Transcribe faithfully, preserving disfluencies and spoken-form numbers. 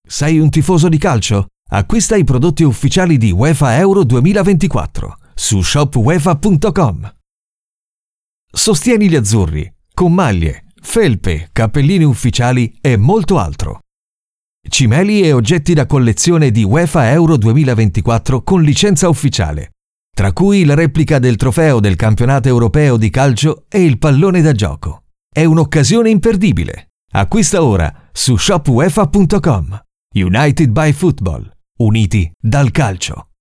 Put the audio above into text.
Sei un tifoso di calcio? Acquista i prodotti ufficiali di UEFA Euro duemilaventiquattro su shop uefa punto com. Sostieni gli azzurri con maglie, felpe, cappellini ufficiali e molto altro. Cimeli e oggetti da collezione di UEFA Euro duemilaventiquattro con licenza ufficiale, tra cui la replica del trofeo del campionato europeo di calcio e il pallone da gioco. È un'occasione imperdibile. Acquista ora su shop uefa punto com. United by Football. Uniti dal calcio.